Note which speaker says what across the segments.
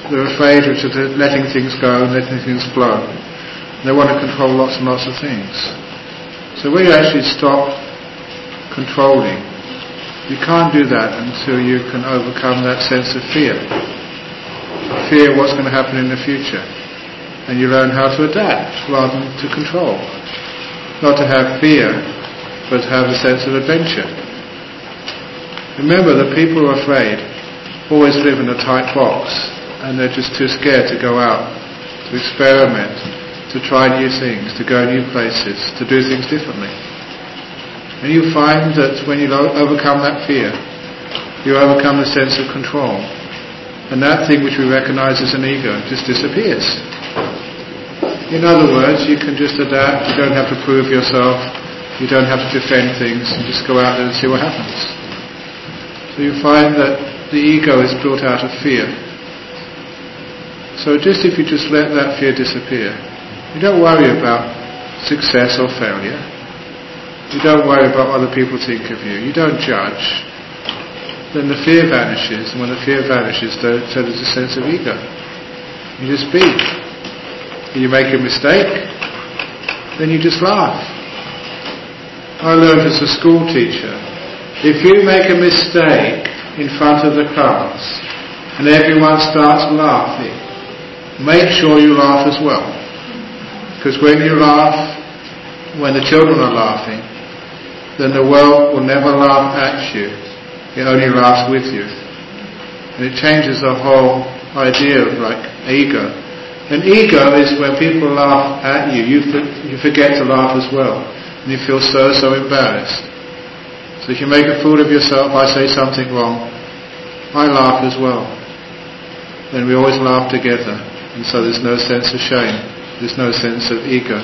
Speaker 1: They're afraid of just letting things go and letting things flow. They want to control lots and lots of things. So when you actually stop controlling, you can't do that until you can overcome that sense of fear. Fear of what's going to happen in the future. And you learn how to adapt rather than to control. Not to have fear, but to have a sense of adventure. Remember that people who are afraid always live in a tight box, and they're just too scared to go out, to experiment, to try new things, to go new places, to do things differently. And you find that when you overcome that fear, you overcome the sense of control. And that thing which we recognize as an ego just disappears. In other words, you can just adapt, you don't have to prove yourself, you don't have to defend things, you just go out there and see what happens. So you find that the ego is built out of fear. So just if you just let that fear disappear, you don't worry about success or failure, you don't worry about what other people think of you, you don't judge, then the fear vanishes, and when the fear vanishes, so does a sense of ego. You just be. You make a mistake, then you just laugh. I learned as a school teacher, if you make a mistake in front of the class and everyone starts laughing, make sure you laugh as well. Because when you laugh, when the children are laughing, then the world will never laugh at you. It only laughs with you. And it changes the whole idea of like ego. And ego is when people laugh at you, you forget to laugh as well. And you feel so embarrassed. So if you make a fool of yourself, I say something wrong, I laugh as well. Then we always laugh together. And so there's no sense of shame. There's no sense of ego.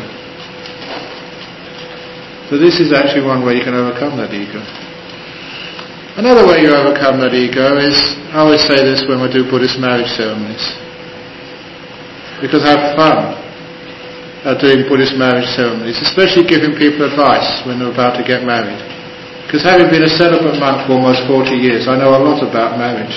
Speaker 1: So this is actually one way you can overcome that ego. Another way you overcome that ego is, I always say this when we do Buddhist marriage ceremonies. Because I have fun doing Buddhist marriage ceremonies, especially giving people advice when they're about to get married. Because having been a celibate monk for almost 40 years, I know a lot about marriage.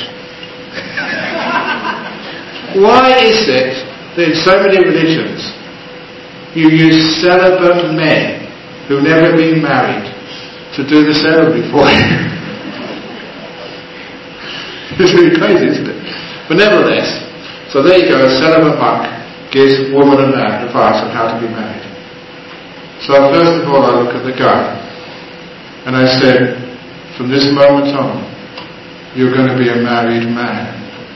Speaker 1: Why is it that in so many religions you use celibate men who've never been married to do the ceremony for you? It's really crazy, isn't it? But nevertheless, so there you go, a celibate monk gives woman and man advice on how to be married. So first of all I look at the guy and I said, from this moment on, you're going to be a married man.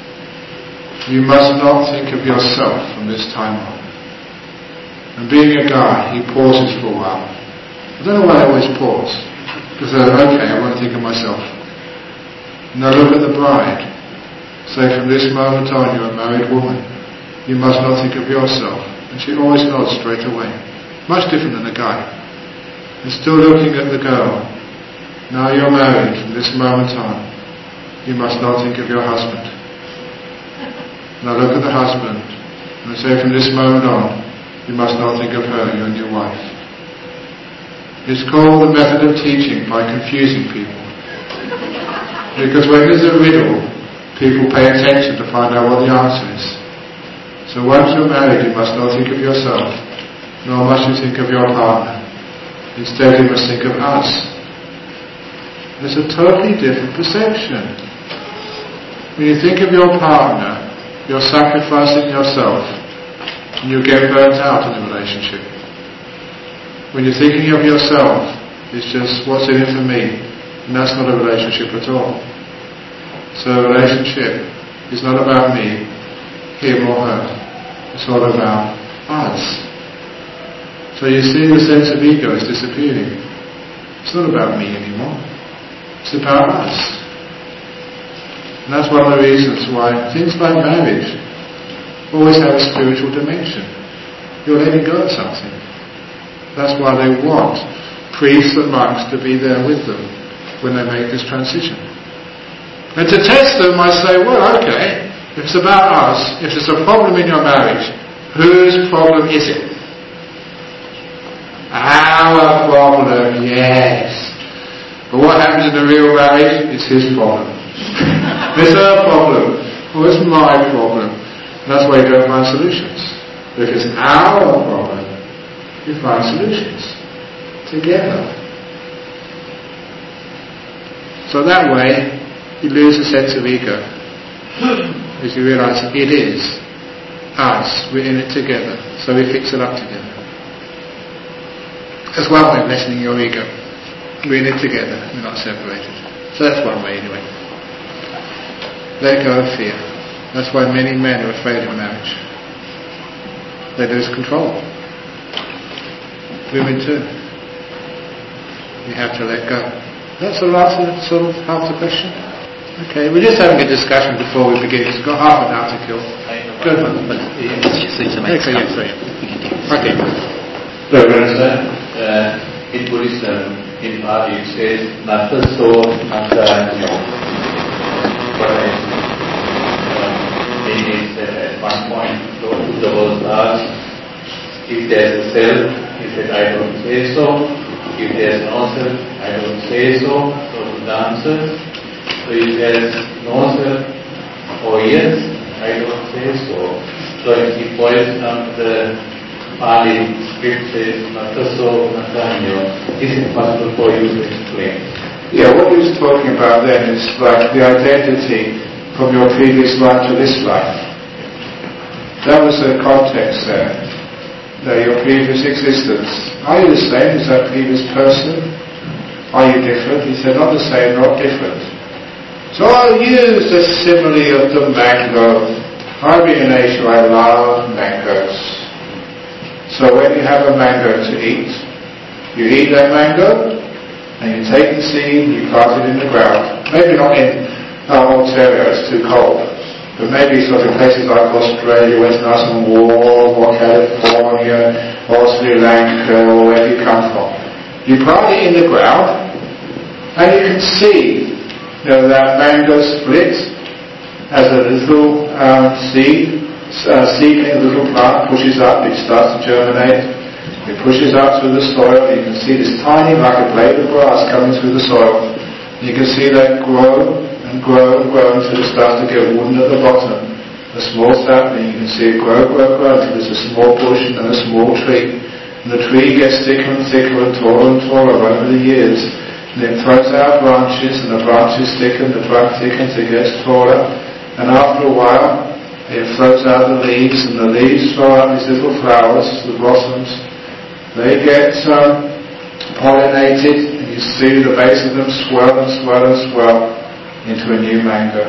Speaker 1: You must not think of yourself from this time on. And being a guy, he pauses for a while. I don't know why I always pause. Because okay, I want to think of myself. Now look at the bride. Say, from this moment on, you're a married woman. You must not think of yourself. And she always nods straight away. Much different than the guy. And still looking at the girl. Now you're married. From this moment on, you must not think of your husband. Now look at the husband. And say, from this moment on, you must not think of her, your new wife. It's called the method of teaching by confusing people. Because when there's a riddle, people pay attention to find out what the answer is. So once you're married, you must not think of yourself, nor must you think of your partner. Instead, you must think of us. It's a totally different perception. When you think of your partner, you're sacrificing yourself, and you get burnt out in the relationship. When you're thinking of yourself, it's just, what's in it for me? And that's not a relationship at all. So a relationship is not about me, him or her. It's all about us. So you see the sense of ego is disappearing. It's not about me anymore. It's about us. And that's one of the reasons why things like marriage always have a spiritual dimension. You're letting go of something. That's why they want priests and monks to be there with them when they make this transition. And to test them, I say, well, okay, if it's about us, if there's a problem in your marriage, whose problem is it? Our problem, yes. But what happens in the real marriage is his problem. It's her problem. Or it's my problem. why you don't find solutions. If it's our problem, you find solutions together. So that way, you lose a sense of ego, as you realise it is us, we're in it together, so we fix it up together. That's one way of lessening your ego. We're in it together, we're not separated. So that's one way anyway. Let go of fear. That's why many men are afraid of marriage. They lose control. Women too. You have to let go. That's the last sort of half the question. Okay, we're just having a discussion before we begin. It's got half an hour to kill. Go on. Okay.
Speaker 2: In Buddhism, in Pali, it says, Nata so, Nata anyo. What I mean is that at one point, Buddha was asked, if there's a self, he said, I don't say so. If there's no self, I don't say so. So Buddha answers. So if there's no self, or yes, I don't say so. So he boils down to the Pali script says, Nata so, Nata anyo. Is it possible for you to explain?
Speaker 1: Yeah, what he was talking about then is like the identity from your previous life to this life. That was the context there. Your previous existence. Are you the same as that previous person? Are you different? He said, not the same, not different. So I'll use the simile of the mango. I've been in Asia, I love mangoes. So when you have a mango to eat, you eat that mango, and you take the seed, you plant it in the ground. Maybe not in Ontario, it's too cold. But maybe sort of places like Australia where it's nice and warm, or California, or Sri Lanka, or wherever you come from. You plant it in the ground, and you can see, that mango split as a little seedling, a little plant pushes up, it starts to germinate. It pushes up through the soil, and you can see this tiny, like a blade of grass coming through the soil. You can see that grow and grow and grow until it starts to get wooden at the bottom. A small sapling, you can see it grow until there's a small bush and then a small tree. And the tree gets thicker and thicker and taller over the years. And it throws out branches, and the branches thicken, the trunk thickens, it gets taller. And after a while, it throws out the leaves, and the leaves throw out these little flowers, the blossoms. They get pollinated, and you see the base of them swell and swell and swell into a new mango.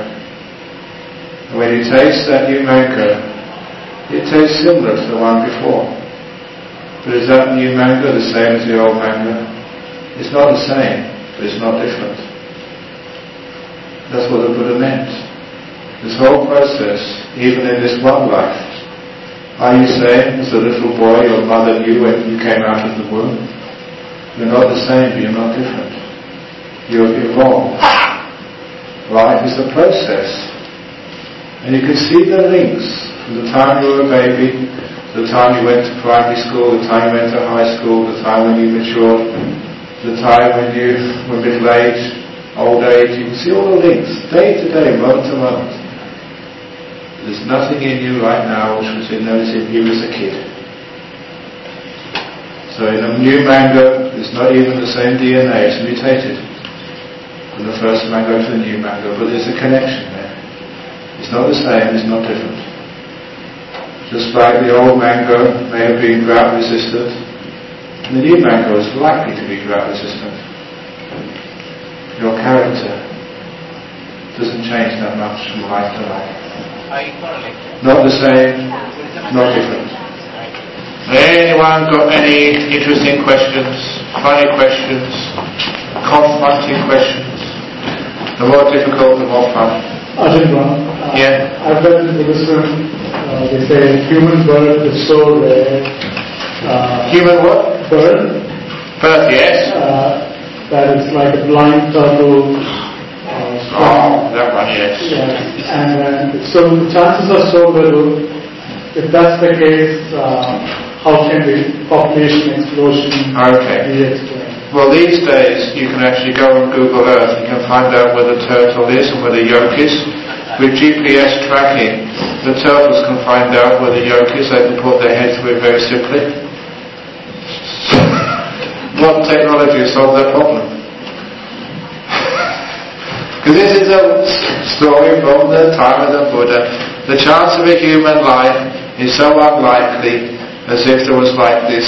Speaker 1: And when you taste that new mango, it tastes similar to the one before. But is that new mango the same as the old mango? It's not the same, but it's not different. That's what the Buddha meant. This whole process, even in this one life, are you same as the little boy your mother knew when you came out of the womb? You're not the same, but you're not different. You're evolved. Life is a process. And you can see the links from the time you were a baby, to the time you went to primary school, the time you went to high school, the time when you matured, the time when you were middle age, old age. You can see all the links, day to day, moment to moment. There's nothing in you right now which was in those in you as a kid. So in a new mango, it's not even the same DNA, it's mutated from the first mango to the new mango, but there's a connection there. It's not the same, it's not different. Just like the old mango may have been drought resistant, and the new mango is likely to be drought resistant. Your character doesn't change that much from life to life. Not the same, not different. Anyone got any interesting questions, funny questions, confronting questions? The more difficult, the more fun.
Speaker 3: Yeah. I've read in Buddhism, they say human birth is so rare.
Speaker 1: Human what?
Speaker 3: Birth.
Speaker 1: Birth, yes.
Speaker 3: That it's like a blind turtle.
Speaker 1: That one, yes.
Speaker 3: Yeah. And so the chances are so little. If that's the case, how can the population explosion be explained?
Speaker 1: Well, these days you can actually go on Google Earth. You can find out where the turtle is and where the yolk is, with GPS tracking, the turtles can find out where the yolk is. They can put their head through it very simply. Modern technology has solved that problem. Because this is a story from the time of the Buddha. The chance of a human life is so unlikely, as if there was like this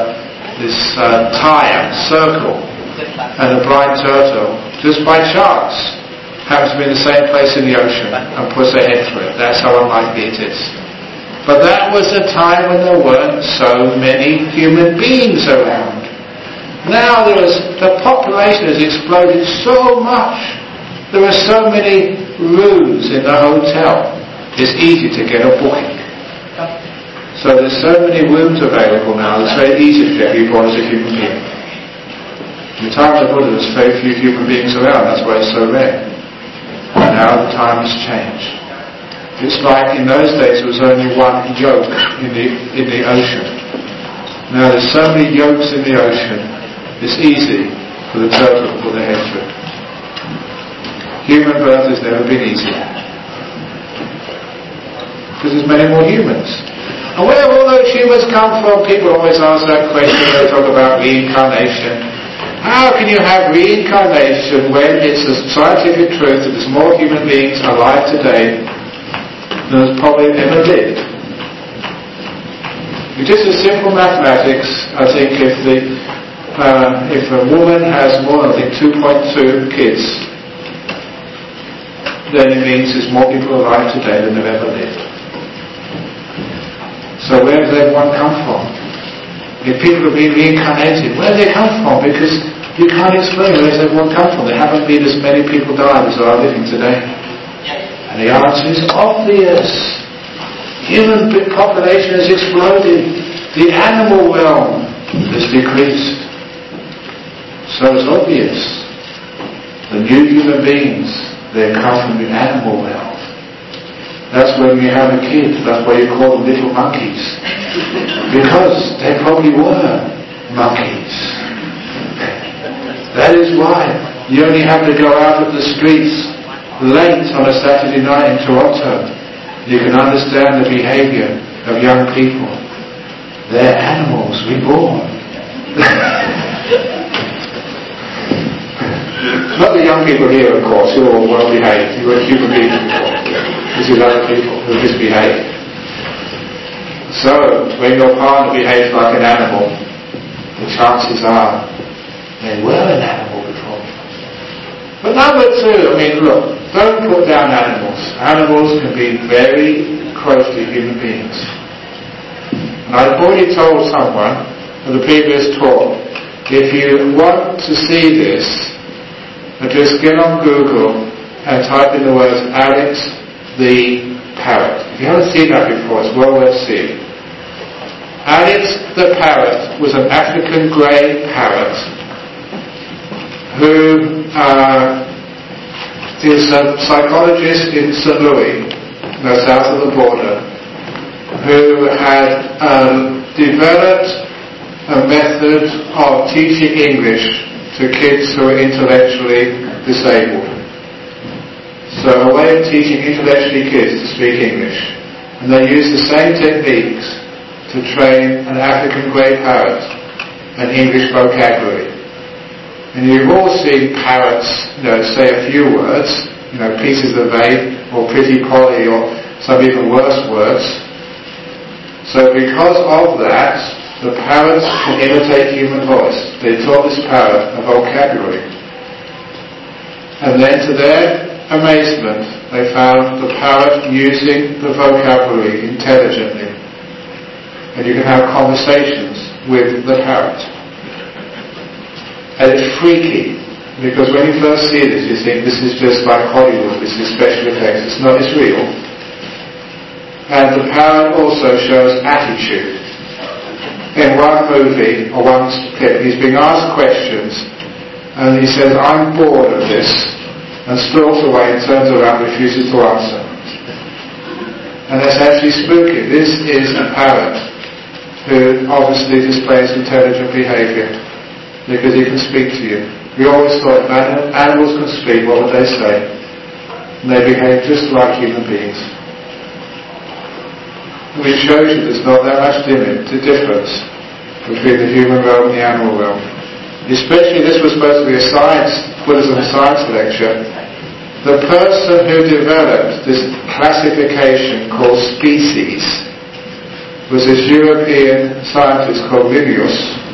Speaker 1: tire, circle, and a blind turtle, just by chance, happens to be in the same place in the ocean and puts their head through it. That's how unlikely it is. But that was a time when there weren't so many human beings around. Now the population has exploded so much. There are so many rooms in the hotel. It's easy to get a booking. So there's so many rooms available now, it's very easy to get you born as a human being. In the time of the Buddha, there's very few human beings around, that's why it's so rare. And now the time has changed. It's like in those days there was only one yolk in the ocean. Now there's so many yolks in the ocean, it's easy for the turtle to put their head through. Human birth has never been easier. Because there's many more humans. And where have all those humans come from? People always ask that question when they talk about reincarnation. How can you have reincarnation when it's a scientific truth that there's more human beings alive today than there's probably ever lived? It's just a simple mathematics. I think if a woman has more than 2.2 kids, then it means there's more people alive today than have ever lived. So where does everyone come from? If people have been reincarnated, where do they come from? Because you can't explain where does everyone come from. There haven't been as many people died as are living today. And the answer is obvious. Human population has exploded. The animal realm has decreased. So it's obvious. The new human beings, they come from the animal realm. That's when you have a kid, that's why you call them little monkeys. Because they probably were monkeys. That is why you only have to go out of the streets late on a Saturday night in Toronto. You can understand the behavior of young people. They're animals reborn. Not the young people here, of course, who are all well behaved. You were human beings before. This is other people who misbehave. So, when your partner behaves like an animal, the chances are they were an animal before. But number two, look, don't put down animals. Animals can be very close to human beings. And I've already told someone in the previous talk, if you want to see this, just get on Google and type in the words Alex the parrot. If you haven't seen that before, it's well worth seeing. Alex the parrot was an African grey parrot who is a psychologist in St. Louis, south of the border, who had developed a method of teaching English to kids who are intellectually disabled. So a way of teaching intellectually kids to speak English. And they use the same techniques to train an African grey parrot an English vocabulary. And you've all seen parrots, say a few words, pieces of eight, or pretty Polly, or some even worse words. So because of that, the parrots can imitate human voice. They taught this parrot a vocabulary. And then to their amazement, they found the parrot using the vocabulary intelligently. And you can have conversations with the parrot. And it's freaky, because when you first see this, you think this is just like Hollywood, this is special effects. It's not, it's real. And the parrot also shows attitude. In one movie, or one clip, he's being asked questions, and he says, I'm bored of this, and stalks away and turns around and refuses to answer. And that's actually spooky. This is a parrot who obviously displays intelligent behavior, because he can speak to you. We always thought if animals can speak, what would they say? and they behave just like human beings. Which shows you there's not that much difference between the human realm and the animal realm. Especially, this was supposed to be a Buddhism science lecture. The person who developed this classification called species was this European scientist called Linnaeus,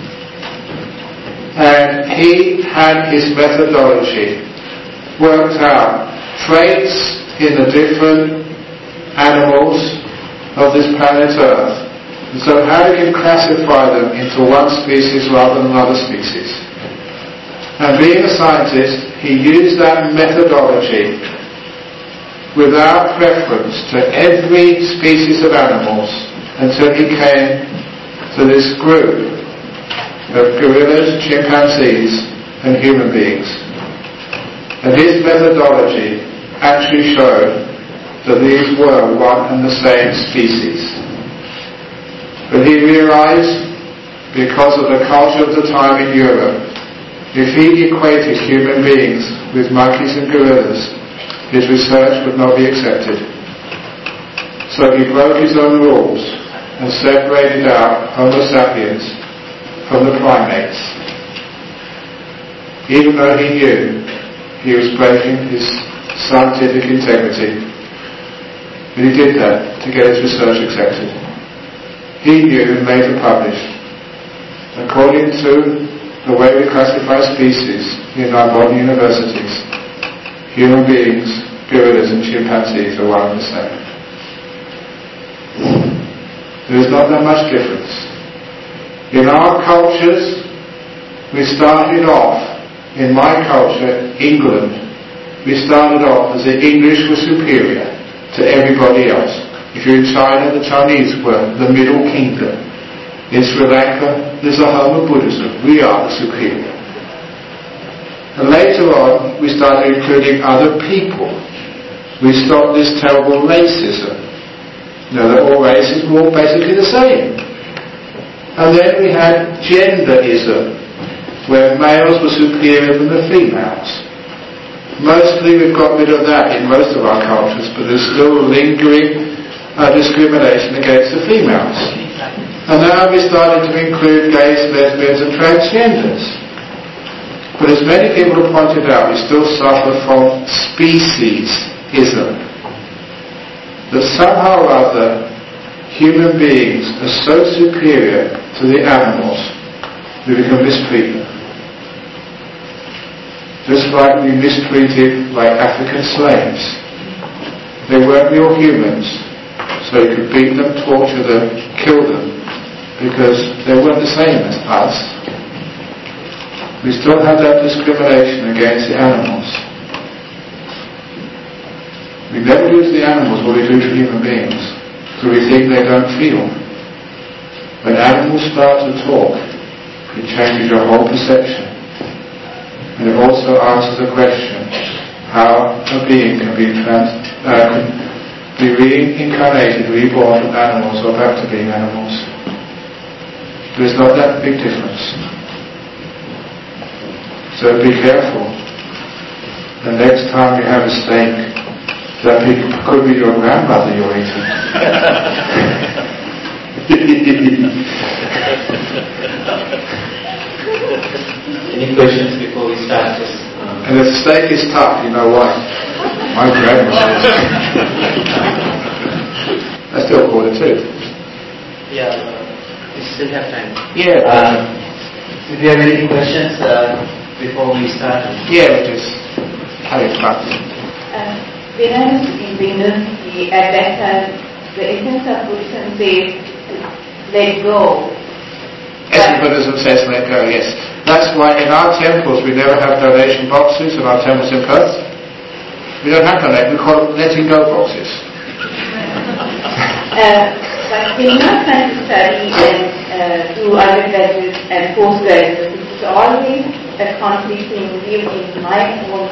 Speaker 1: and he had his methodology worked out traits in the different animals of this planet Earth. And so how you can classify them into one species rather than another species. And being a scientist, he used that methodology without preference to every species of animals until he came to this group of gorillas, chimpanzees and human beings. And his methodology actually showed that these were one and the same species. But he realized, because of the culture of the time in Europe, if he equated human beings with monkeys and gorillas, his research would not be accepted. So he broke his own rules and separated out Homo sapiens from the primates. Even though he knew he was breaking his scientific integrity, but he did that to get his research accepted. He knew and made it published. According to the way we classify species in our modern universities, human beings, gorillas and chimpanzees are one and the same. There is not that much difference. In our cultures, we started off, in my culture, England, we started off as the English were superior to everybody else. If you're in China, the Chinese were the middle kingdom. In Sri Lanka, there's a home of Buddhism. We are the superior. And later on, we started including other people. We stopped this terrible racism. You know, that all races were all basically the same. And then we had genderism, where males were superior than the females. Mostly we've got rid of that in most of our cultures, but there's still lingering discrimination against the females. And now we're starting to include gays, lesbians and transgenders. But as many people have pointed out, we still suffer from speciesism. That somehow or other, human beings are so superior to the animals that we can mistreat them. Just like we mistreated African slaves. They weren't real humans, so you could beat them, torture them, kill them, because they weren't the same as us. We still have that discrimination against the animals. We never do to the animals what we do to human beings, so we think they don't feel. When animals start to talk, it changes your whole perception. And it also answers the question how a being can be reincarnated, reborn from animals or back to being animals. There's not that big difference. So be careful. The next time you have a steak, that could be your grandmother you're eating.
Speaker 4: Any questions before we start this?
Speaker 1: And if steak is tough, you know why? My grandmother. I still call it too.
Speaker 4: Yeah, we still have time.
Speaker 1: Yeah.
Speaker 4: If you have any questions before we start?
Speaker 1: Yeah, we're just having fun.
Speaker 5: When I was in the university, at that time, the essence of Buddhism says, let go.
Speaker 1: Essence Buddhism says let go, yes. That's why in our temples we never have donation boxes in our temples in Perth. We don't have donation, we call it letting go boxes.
Speaker 5: But we're not trying to study and do undergraduate and postgraduate. It's always a conflicting view in my own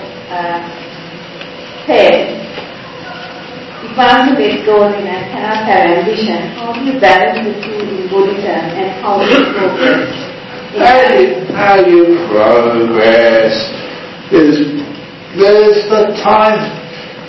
Speaker 5: head. If I want to let go, then I cannot have ambition. How do you balance the two in Buddhism and how do you progress?
Speaker 1: How you progress is there's the time.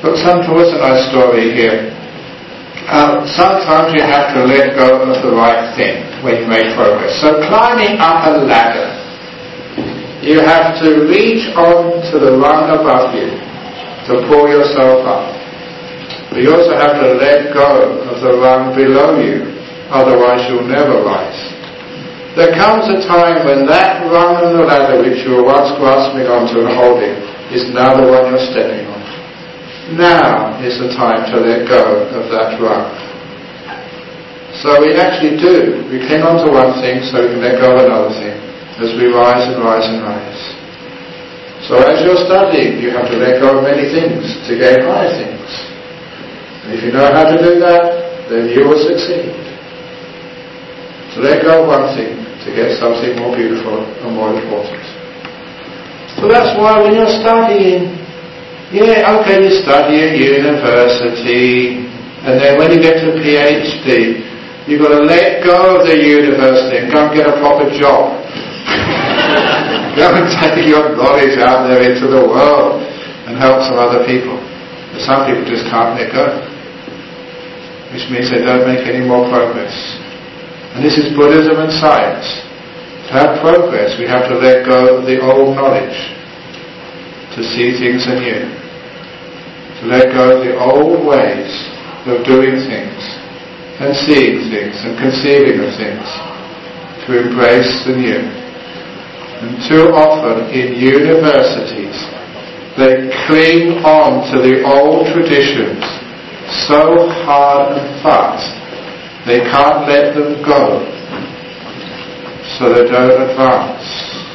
Speaker 1: But what's a nice story here? Sometimes you have to let go of the right thing when you make progress. So climbing up a ladder, you have to reach on to the rung above you to pull yourself up. But you also have to let go of the rung below you, otherwise you'll never rise. There comes a time when that rung on the ladder which you were once grasping onto and holding is now the one you're stepping on. Now is the time to let go of that rung. So we actually do. We cling on to one thing so we can let go of another thing as we rise and rise and rise. So as you're studying, you have to let go of many things to gain higher things. And if you know how to do that, then you will succeed. To let go of one thing to get something more beautiful and more important. So that's why when you're studying, you study at university, and then when you get to a PhD, you've got to let go of the university and go and get a proper job. Go and take your knowledge out there into the world and help some other people. But some people just can't let go, which means they don't make any more progress. And this is Buddhism and science. To have progress, we have to let go of the old knowledge to see things anew. To let go of the old ways of doing things and seeing things and conceiving of things. To embrace the new. And too often in universities, they cling on to the old traditions so hard and fast, they can't let them go, so they don't advance.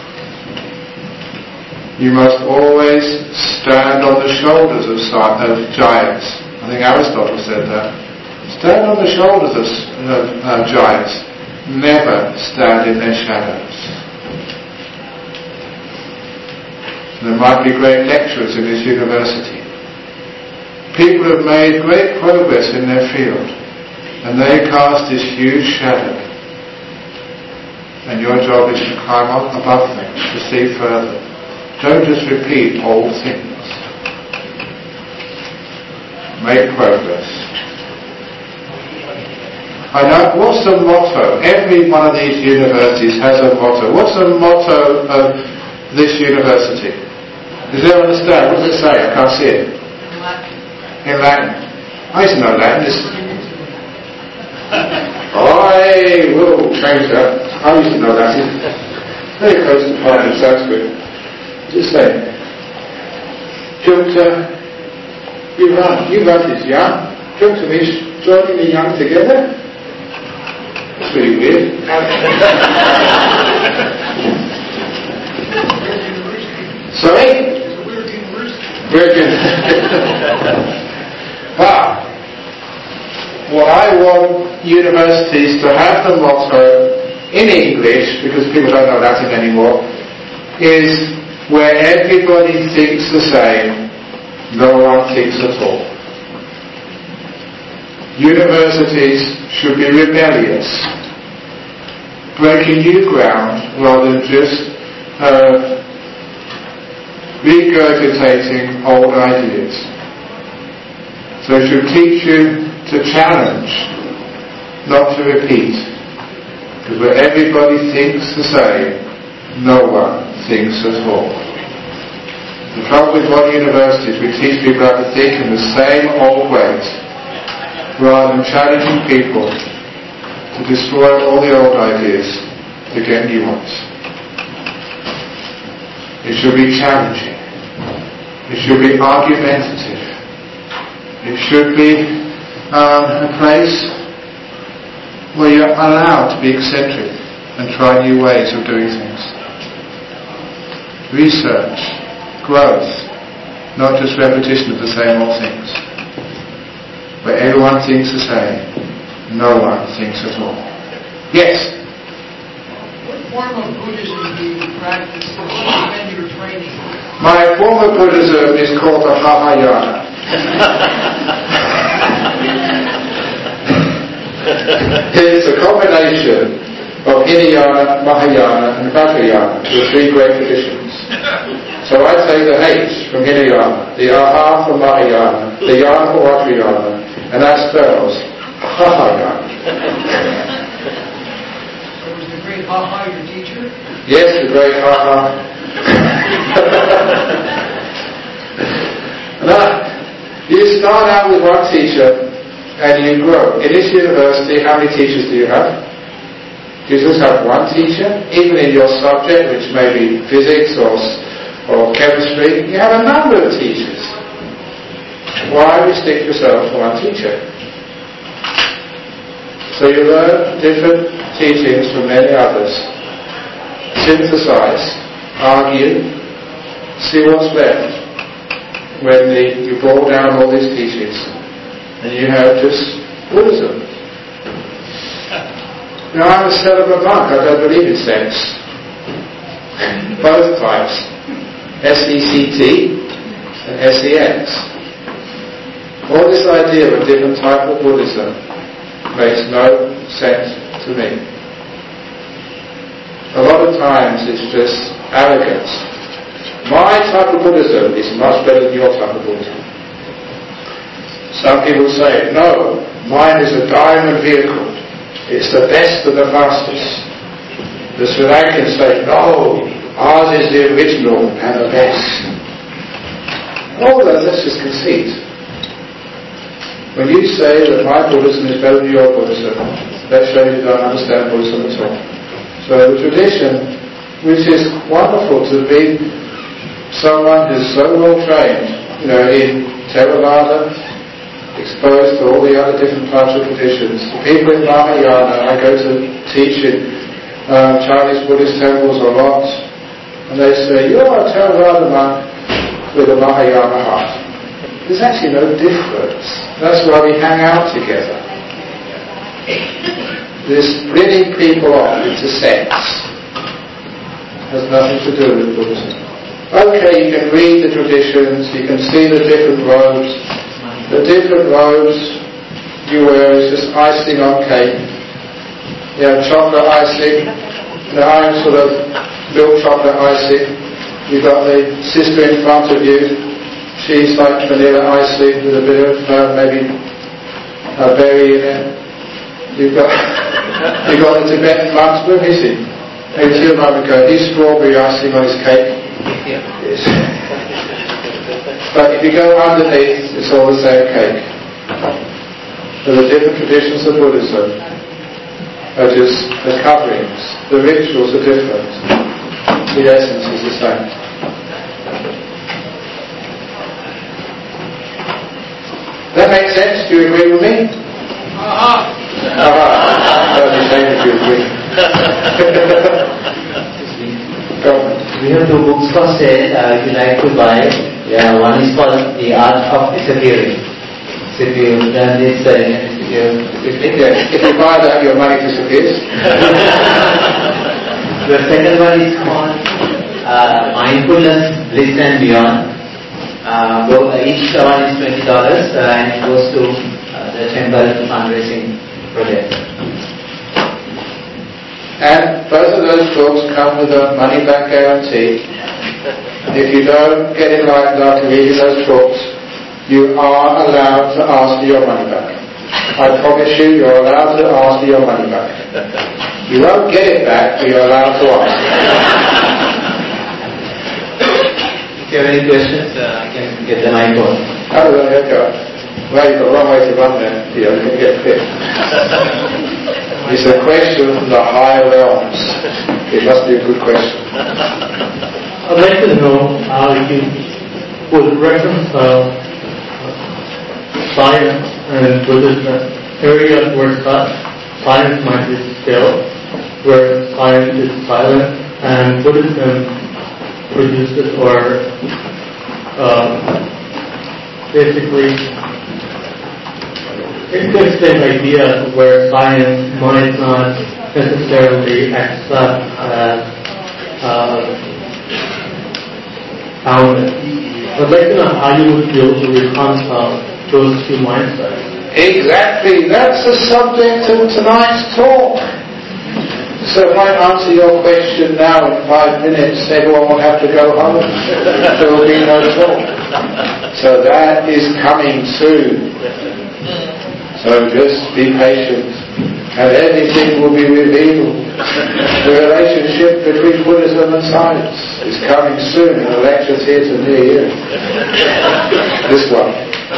Speaker 1: You must always stand on the shoulders of giants. I think Aristotle said that. Stand on the shoulders of giants. Never stand in their shadows. There might be great lecturers in this university. People have made great progress in their field, and they cast this huge shadow. And your job is to climb up above them, to see further. Don't just repeat old things. Make progress. I know, what's the motto? Every one of these universities has a motto. What's the motto of this university? Does anyone understand? What does it say? I can't see it. In Latin. I used to know Latin. I will change that. I used to know Latin. Very close to part of Sanskrit. Just say, Jukta, you run this yarn. Jukta means joining the young together. That's really weird. Sorry? Weird university. Wow. What I want universities to have the motto in English, because people don't know Latin anymore, is where everybody thinks the same, no one thinks at all. Universities should be rebellious, breaking new ground rather than just regurgitating old ideas. So it should teach you to challenge, not to repeat. Because where everybody thinks the same, no one thinks at all. The trouble with modern universities, we teach people how to think in the same old ways, rather than challenging people to destroy all the old ideas to get new ones. It should be challenging. It should be argumentative. It should be a place where you're allowed to be eccentric and try new ways of doing things. Research, growth, not just repetition of the same old things. Where everyone thinks the same, no one thinks at all. Yes?
Speaker 6: What form of Buddhism do you practice to spend your training?
Speaker 1: My form of Buddhism is called the Mahayana. It's a combination of Hinayana, Mahayana and Vajrayana, the three great traditions. So I take the H from Hinayana, the Aha from Mahayana, the Yana Vajrayana, and that spells Mahayana.
Speaker 6: So was the great Ha-Ha your teacher?
Speaker 1: Yes, the great Ha-Ha. Now, you start out with one teacher and you grow. In this university, how many teachers do you have? Do you just have one teacher? Even in your subject, which may be physics or chemistry, you have a number of teachers. Why restrict yourself to one teacher? So you learn different teachings from many others. Synthesize, argue, see what's left when you boil down all these teachings and you have just Buddhism. Now I'm a celibate monk, I don't believe in sex. Both types. SECT and SEX. All this idea of a different type of Buddhism makes no sense to me. A lot of times it's just arrogance. My type of Buddhism is much better than your type of Buddhism. Some people say, no, mine is a diamond vehicle. It's the best of the fastest. The Sri Lankans say, no, ours is the original and the best. All that's just conceit. When you say that my Buddhism is better than your Buddhism, that shows you don't understand Buddhism at all. So the tradition, which is wonderful to be someone who's so well trained, in Theravada, exposed to all the other different types of traditions. The people in Mahayana, I go to teach in Chinese Buddhist temples a lot, and they say, you're a Theravada monk with a Mahayana heart. There's actually no difference. That's why we hang out together. This splitting people off into sects has nothing to do with Buddhism. Okay, you can read the traditions, you can see the different robes. The different robes you wear is just icing on cake. You have chocolate icing, I'm sort of milk chocolate icing. You've got the sister in front of you, she's like vanilla icing with a bit of maybe a berry in it. You've got the Tibetan monks, where is he? Maybe 2 months ago, he's strawberry icing on his cake. Yes. But if you go underneath, it's all the same cake. So the different traditions of Buddhism are just the coverings. The rituals are different. The essence is the same. That makes sense? Do you agree with me? Don't be saying if you agree.
Speaker 4: We have 2 books for sale if you like to buy. One is called The Art of Disappearing. So if you've done this,
Speaker 1: if you buy that, your money disappears.
Speaker 4: The second one is called Mindfulness, Bliss and Beyond. Each one is $20 and it goes to the temple fundraising project.
Speaker 1: And both of those books come with a money-back guarantee. If you don't get enlightened after reading those books, you are allowed to ask for your money back. I promise you, you're allowed to ask for your money back. You won't get it back, but you're allowed to ask.
Speaker 4: If you have any questions, I can get the mic on.
Speaker 1: How does that go? Well, you've got a long way to run there. You're going to get fit. It's a question from the higher realms. It must be a good question.
Speaker 3: I'd like to know how you would reconcile science and Buddhism, areas where science might be still, where science is silent, and Buddhism produces or basically it's the same idea where science might not necessarily accept as founded. I'd like to know how you would be able to reconcile those 2 mindsets.
Speaker 1: Exactly, that's the subject of tonight's talk. So if I answer your question now in 5 minutes, everyone will have to go home. There will be no talk. So that is coming soon. So just be patient, and everything will be revealed. The relationship between Buddhism and science is coming soon, and the lecture's here to near you. This one.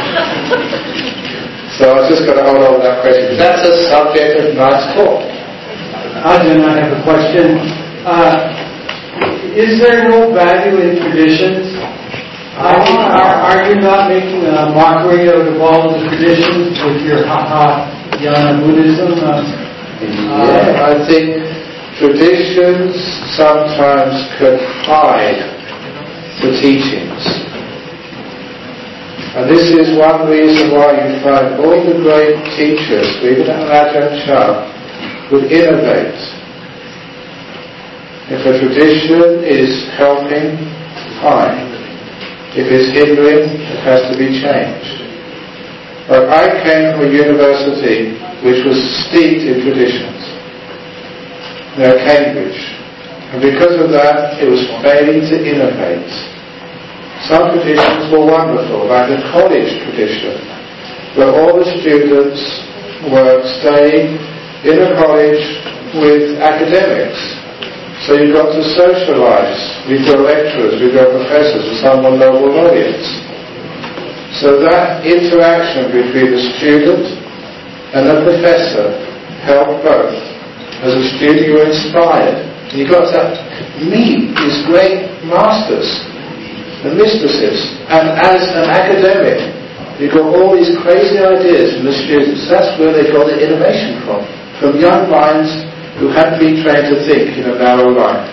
Speaker 1: So I was just going to hold on to that question. That's a subject of nice talk.
Speaker 7: Ajahn, I have a question. Is there no value in traditions? Are you not making a mockery out of all the traditions with your Yana Buddhism?
Speaker 1: I think traditions sometimes can hide the teachings. And this is one reason why you find all the great teachers, even Ajahn Chah, would innovate. If a tradition is helping, fine. If it's hindering, it has to be changed. But I came from a university which was steeped in traditions. Cambridge. And because of that, it was failing to innovate. Some traditions were wonderful, like the college tradition, where all the students were staying in a college with academics. So you got to socialize with your lecturers, with your professors, and some were Nobel laureates. So that interaction between the student and the professor helped both. As a student you were inspired. You got to meet these great masters and mistresses. And as an academic, you got all these crazy ideas from the students. That's where they got the innovation from young minds who hadn't been trained to think in a narrow line.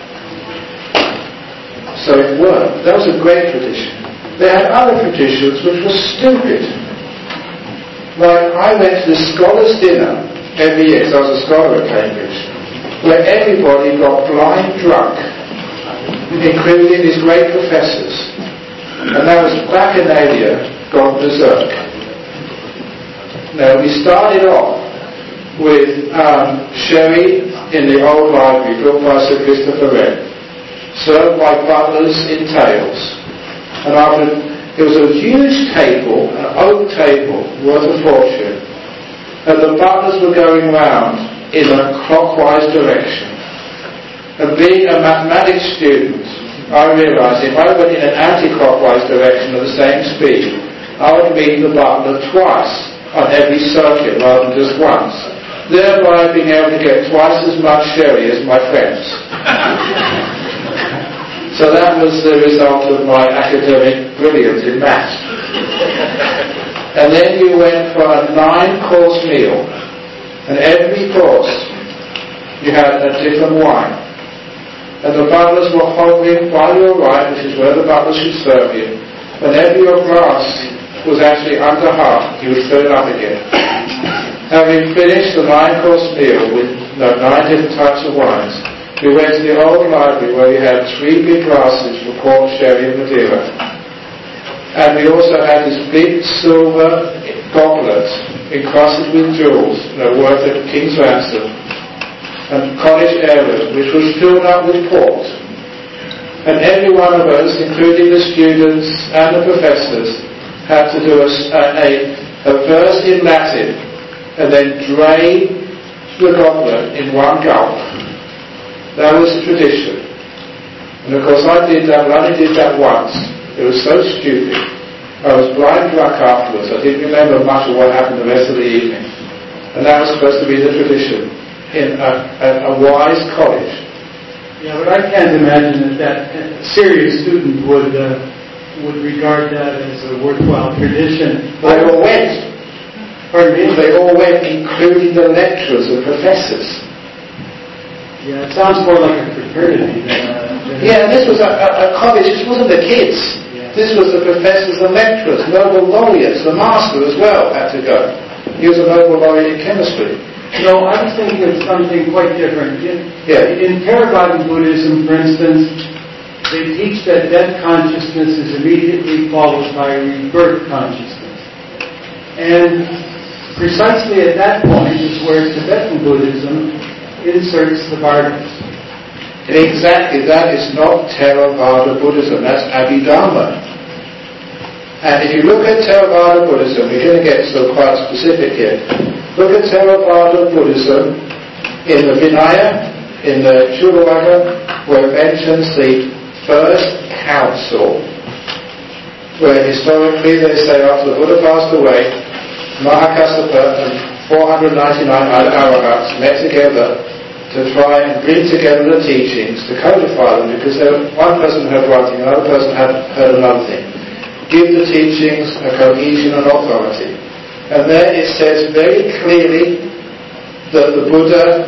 Speaker 1: So it worked. That was a great tradition. They had other traditions which were stupid. Like, I went to the scholars' dinner every year, because I was a scholar at Cambridge, where everybody got blind drunk, including these great professors. And that was Bacchanalia gone berserk. Now, we started off with sherry in the old library built by Sir Christopher Wren, served by butlers in tails. And after, it was a huge table, an oak table, worth a fortune. And the butlers were going round in a clockwise direction. And being a mathematics student, I realised if I went in an anti-clockwise direction at the same speed, I would meet the butler twice on every circuit rather than just once, thereby being able to get twice as much sherry as my friends. So that was the result of my academic brilliance in maths. And then you went for a 9-course meal, and every course you had a different wine. And the butlers were hovering by your right, which is where the butler should serve you. Whenever your glass was actually under half, you would fill it up again. Having finished the 9-course meal with 9 different types of wines, we went to the old library where we had 3 big glasses for port, sherry and Madeira. And we also had this big silver goblet encrusted with jewels, worth a king's ransom, and college heirloom, which was filled up with port. And every one of us, including the students and the professors, had to do a verse in Latin and then drain the goblet in one gulp. That was the tradition. And of course I did that, but I only did that once. It was so stupid. I was blind drunk afterwards. I didn't remember much of what happened the rest of the evening. And that was supposed to be the tradition in a wise college.
Speaker 7: Yeah, but I can't imagine that a serious student would regard that as a worthwhile tradition.
Speaker 1: They all went.
Speaker 7: Pardon me?
Speaker 1: They all went, including the lecturers and professors.
Speaker 7: Yeah, it sounds more like a fraternity than
Speaker 1: Yeah, and this was a college. This wasn't the kids.
Speaker 7: Yeah.
Speaker 1: This was the professors and lecturers, Nobel laureates. The master as well had to go. He was a Nobel laureate in chemistry.
Speaker 7: No, I was thinking of something quite different. In Theravada Buddhism, for instance, they teach that death consciousness is immediately followed by rebirth consciousness. And precisely at that point is where Tibetan Buddhism inserts the Vardhas.
Speaker 1: Exactly, that is not Theravada Buddhism, that's Abhidharma. And if you look at Theravada Buddhism, we're going to get so quite specific here. Look at Theravada Buddhism in the Vinaya, in the Chudavagga, where it mentions the first council, where historically they say after the Buddha passed away, Mahakassapa and 499 other arahats met together to try and bring together the teachings, to codify them, because one person heard one thing, another person had heard another thing. Give the teachings a cohesion and authority. And there it says very clearly that the Buddha,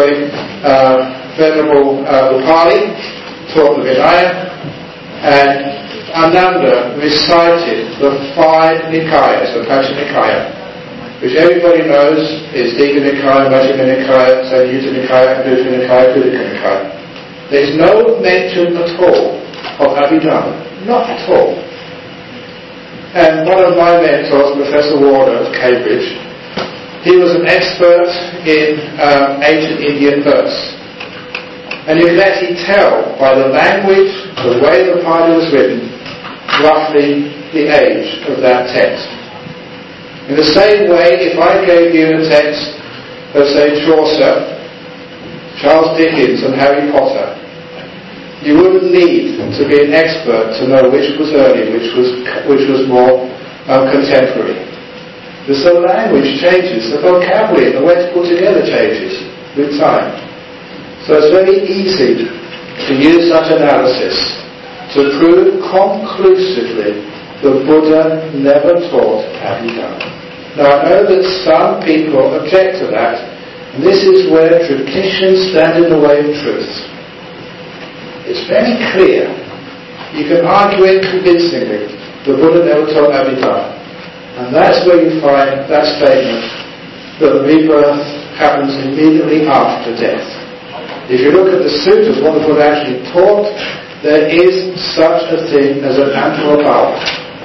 Speaker 1: Venerable Upali taught the Vinaya, and Ananda recited the 5 Nikayas, the Pancha Nikaya, which everybody knows is Digha Nikaya, Majjhima Nikaya, Samyutta Nikaya, Anguttara Nikaya, Khuddaka Nikaya. There is no mention at all of Abhidhamma, not at all. And one of my mentors, Professor Warner at Cambridge, he was an expert in ancient Indian verse. And you can actually tell by the language, the way the Pali was written, roughly the age of that text. In the same way, if I gave you a text of, say, Chaucer, Charles Dickens and Harry Potter, you wouldn't need to be an expert to know which was early, which was more contemporary. Because the language changes, the vocabulary, the way it's put together changes with time. So it's very easy to use such analysis to prove conclusively the Buddha never taught Abhidhamma. Now I know that some people object to that, and this is where traditions stand in the way of truth. It's very clear. You can argue it convincingly. The Buddha never taught Abhidhamma. And that's where you find that statement that rebirth happens immediately after death. If you look at the sutras, what the Buddha actually taught, there is such a thing as an antarabhava,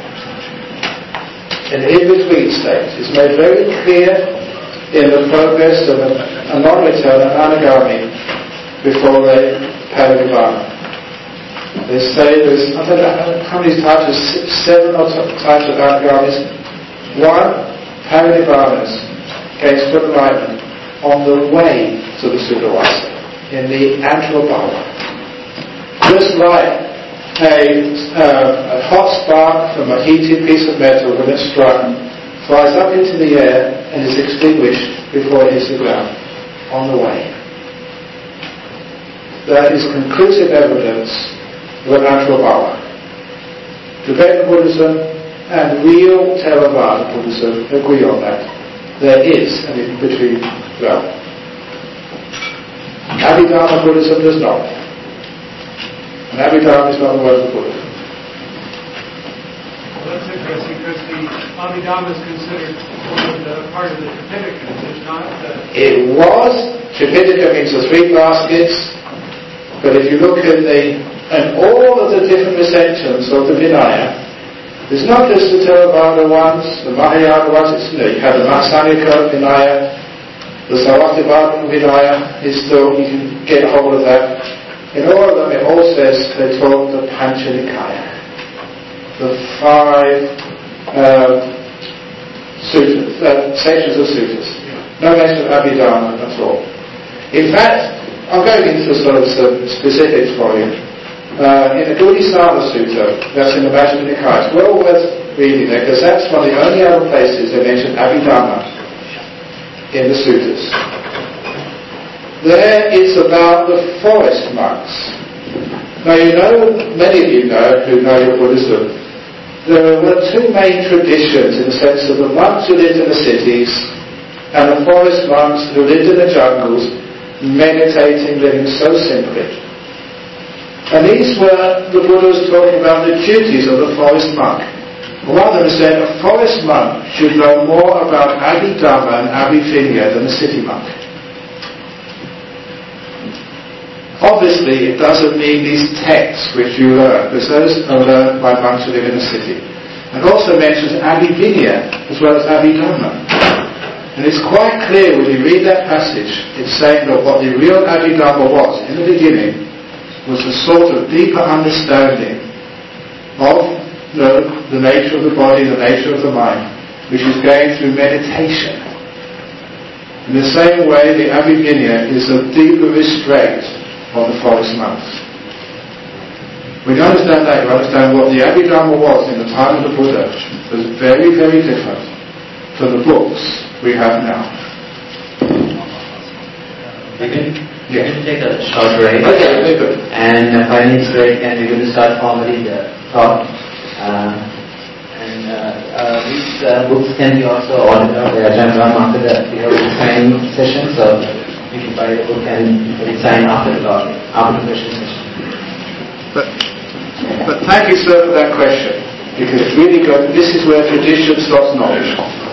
Speaker 1: an in-between state. It's made very clear in the progress of a non-return, an anagami, before the Parinibbana. They say there's, I don't know how many types, 7 or types of anagamis. 1, Parinibbanas, gains full enlightenment on the way to the Suddhavasa, in the antarabhava. Just like a hot spark from a heated piece of metal when it's struck flies up into the air and is extinguished before it hits the ground, on the way. That is conclusive evidence of an antarabhava. Tibetan Buddhism and real Theravada Buddhism agree on that. There is an in-between realm. Abhidhamma Buddhism does not. And Abhidhamma is not the word of the Buddha.
Speaker 6: Well, that's interesting because the Abhidhamma is considered part of the Tripitaka. It's not
Speaker 1: It was. Tripitaka means the 3 baskets. But if you look at all of the different recensions of the Vinaya, it's not just the Theravada ones, the Mahayana ones, you have the Mahasangika Vinaya, the Sarvastivada Vinaya is still, you can get hold of that. In all of them it all says they taught the Pancha Nikaya, the 5 sutras, sections of sutras. No mention of Abhidhamma at all. In fact, I'm going into sort of some specifics for you. In the Gaudiya Sutta, that's in the Majjhima Nikaya, it's well worth reading there because that's one of the only other places they mention Abhidhamma in the sutras. There it's about the forest monks. Now you know, many of you know, who know your Buddhism, there were 2 main traditions in the sense of the monks who lived in the cities and the forest monks who lived in the jungles, meditating, living so simply. And these were, the Buddha was talking about the duties of the forest monk. One of them said a forest monk should know more about Abhidhamma and Abhivinaya than a city monk. Obviously, it doesn't mean these texts which you learn, because those are learned by monks who live in the city. And also mentions Abhivinaya as well as Abhidhamma. And it's quite clear when you read that passage, it's saying that what the real Abhidhamma was in the beginning was a sort of deeper understanding of know the nature of the body, the nature of the mind, which is going through meditation. In the same way, the Abhidhamma is a deeper restraint of the forest monks. When you understand that, you understand what the Abhidhamma was in the time of the Buddha was very, very different from the books we have now.
Speaker 4: We can take a short break.
Speaker 1: Okay, very good.
Speaker 4: And 5 minutes break, and we're going to start formally the talk. These books can be also ordered at Ajahn Brahm after we have a signing session, so you can buy the book and you can sign after the talk, after the question session.
Speaker 1: But thank you, sir, for that question, because it's really good. This is where tradition stops knowledge.